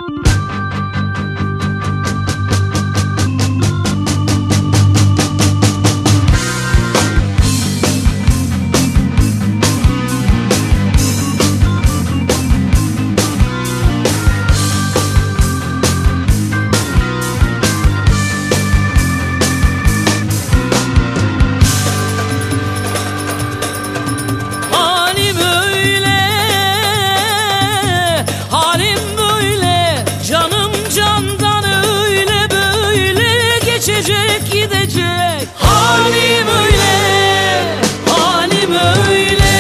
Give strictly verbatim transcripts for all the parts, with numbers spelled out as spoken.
Gidecek halim öyle, halim öyle,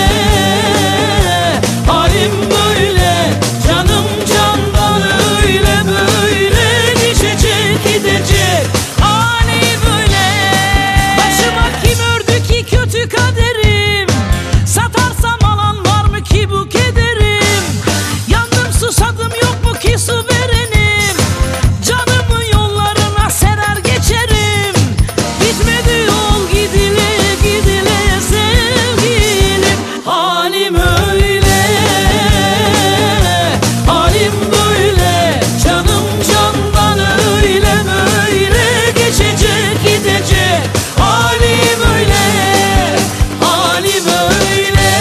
halim böyle, canım candan öyle böyle geçecek gidecek halim öyle. Başıma kim ördü ki kötü kaderim, satarsam alan var mı ki bu kederim? Yandım susadım yok mu ki su verenim, canımı yollarına serer geçerim. Bitmedi yol gidile gidile sevgilim, halim öyle, halim böyle, canım candan öyle böyle geçecek gidecek halim öyle, halim öyle,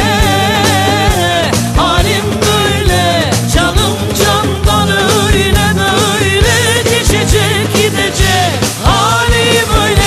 halim böyle, canım candan öyle böyle geçecek gidecek halim öyle.